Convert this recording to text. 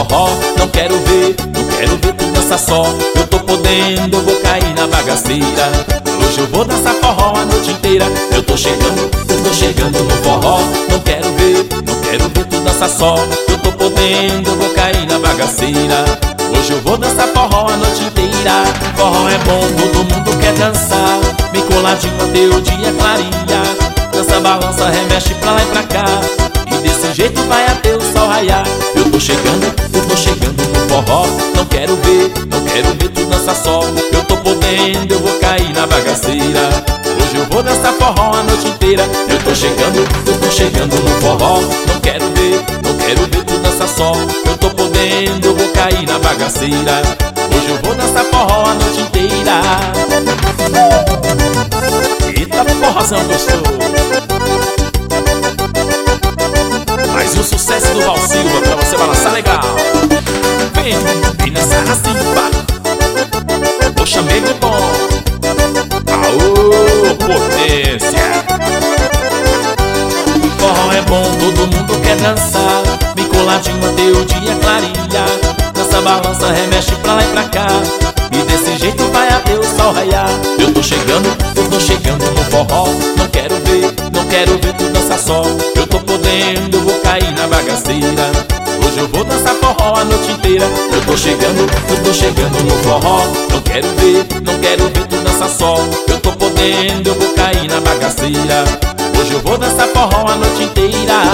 forró. Não quero ver tu dançar só. Eu tô podendo, eu vou cair na bagaceira. Hoje eu vou dançar forró a noite inteira. Eu tô chegando no forró. Não quero ver tu dançar só. Eu tô podendo, eu vou cair na bagaceira. Hoje eu vou dançar forró a noite inteira. Forró é bom, todo mundo quer dançar. Bem coladinho até o dia clareia. Dança, balança, remexe pra lá e pra cá. E desse jeito vai até o sol raiar. Eu tô chegando no forró. Não quero ver tu dançar só. Eu tô podendo, eu vou cair na bagaceira. Hoje eu vou dançar forró a noite inteira. Eu tô chegando no forró. Não quero ver tu dançar só. Eu tô podendo, eu vou cair na bagaceira. Hoje eu vou dançar forró a noite inteira. Eita forrozão gostoso. Mais um sucesso do Val Silva pra você balançar legal. Vem dançar assim, pá. Poxa, meio bom. Aô, potência. Forró é bom, todo mundo quer dançar. Bem coladinho até o dia clareia. Dança, balança, remexe pra lá e pra cá. E desse jeito vai até o sol raiar. Eu tô chegando no forró. Não quero ver tu dançar só. Eu tô podendo, eu vou cair na bagaceira. Hoje eu vou dançar forró a noite inteira. Eu tô chegando no forró. Não quero ver tu dançar só. Eu tô podendo, eu vou cair na bagaceira. Hoje eu vou dançar forró a noite inteira.